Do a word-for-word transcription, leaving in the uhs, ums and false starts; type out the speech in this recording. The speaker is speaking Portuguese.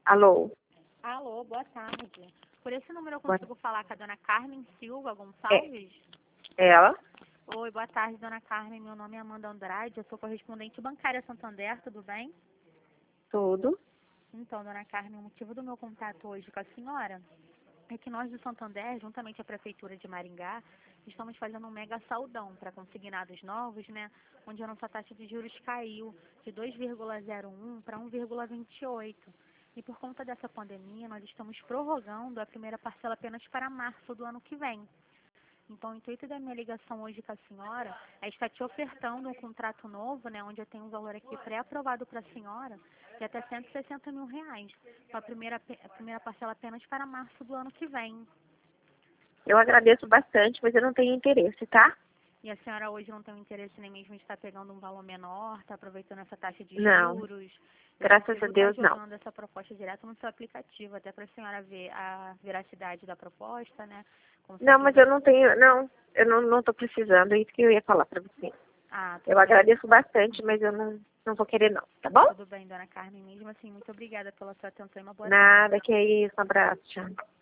Alô? Alô, boa tarde. Por esse número eu Boa- consigo falar com a dona Carmen Silva É. Gonçalves? Ela? Oi, boa tarde, dona Carmen. Meu nome é Amanda Andrade, eu sou correspondente bancária Santander, tudo bem? Tudo. Então, dona Carmen, o motivo do meu contato hoje com a senhora é que nós do Santander, juntamente com a Prefeitura de Maringá, estamos fazendo um mega saldão para consignados novos, né? Onde a nossa taxa de juros caiu de dois vírgula zero um para um vírgula vinte e oito. E por conta dessa pandemia, nós estamos prorrogando a primeira parcela apenas para março do ano que vem. Então, o intuito da minha ligação hoje com a senhora é estar te ofertando um contrato novo, né, onde eu tenho um valor aqui pré-aprovado para a senhora, de até cento e sessenta mil reais, com a primeira, pe- a primeira parcela apenas para março do ano que vem. Eu agradeço bastante, mas eu não tenho interesse, tá? E a senhora hoje não tem um interesse nem mesmo de estar pegando um valor menor, está aproveitando essa taxa de Não. juros. Eu Graças a consigo Deus, estar não. jogando essa proposta direto no seu aplicativo, até para a senhora ver a veracidade da proposta, né? Não, Consegue mas ver. eu não tenho, não. Eu não, não tô precisando, é isso que eu ia falar pra você. Ah, Eu tudo bem. agradeço bastante, mas eu não, não vou querer não, tá bom? Tudo bem, dona Carmen. Mesmo assim, muito obrigada pela sua atenção e uma boa tarde. Nada, que é isso. Um abraço, tchau.